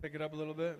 Pick it up a little bit.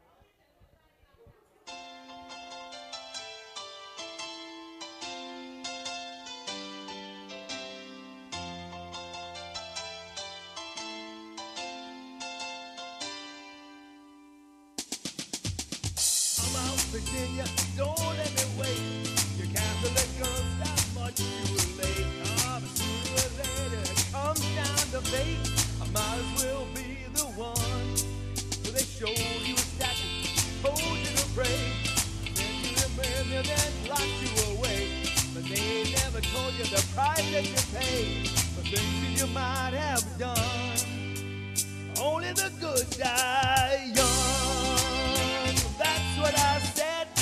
Virginia, don't let me wait. Your Catholic girl's not much too late. Sooner or later it comes down to fate. I might as well be the one. So they showed you a statue, told you to pray. Then you remember, then locked you away. But they never told you the price that you paid for things that you might have done. Only the good die young. That's what I said.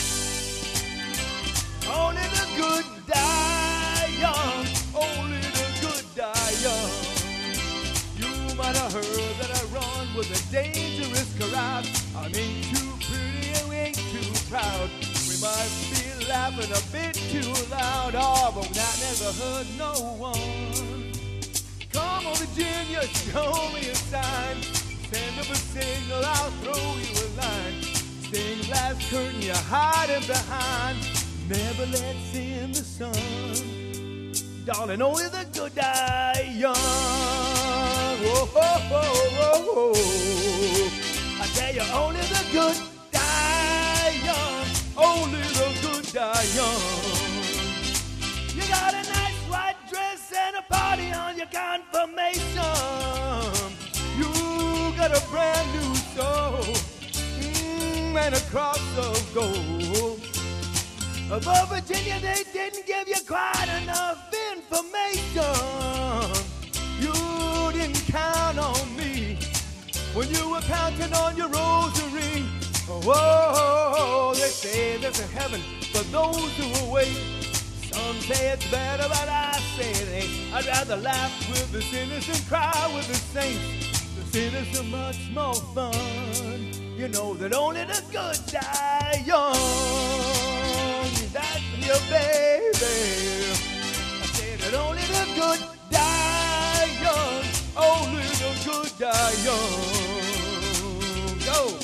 Only the good die young. Only the good die young. You might have heard that I run with a dangerous crowd. I ain't too pretty and we ain't too proud. We might be laughing a bit too loud. Oh, but that never hurt no one. Come on, Virginia, show me a sign. Send up a signal, I'll throw you a line. Stained glass curtain you're hiding behind. Never let in the sun. Darling, only the good die young. Whoa, whoa, whoa, whoa, whoa. I tell you, only the good die young. Only the good die young. You got a nice white dress and a party on your confirmation. You got a brand new soul and a cross of gold. But Virginia, they didn't give you quite enough information. You didn't count on me when you were counting on your rosary. Oh, they say there's a heaven for those who await. Some say it's better, but I say it ain't. I'd rather laugh with the sinners than cry with the saints. The sinners are much more fun. You know that only the good die young. That's your baby. I say that only the good die young. Only the good die young. Go.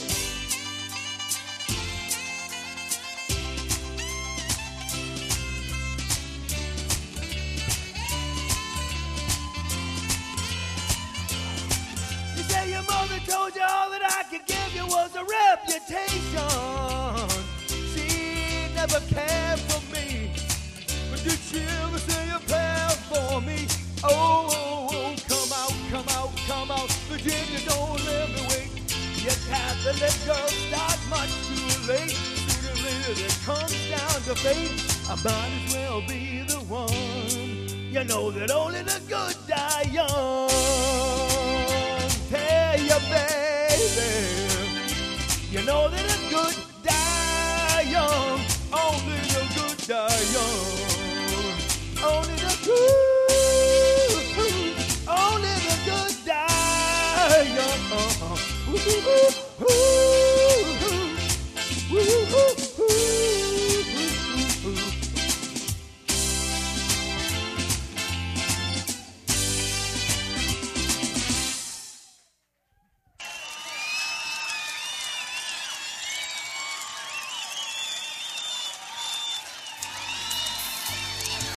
You say your mother told you all that I could give you was a reputation. She never cared for me, but did she ever say a prayer for me? Oh, come out, come out, come out. Virginia, don't let me wait. Your Catholic girl start much too late. Sooner or later it comes down to fate. I might as well be the one. You know that only the good die young. Tell your baby, you know that the good die young. Only the good die young. Only the good, only the good die young.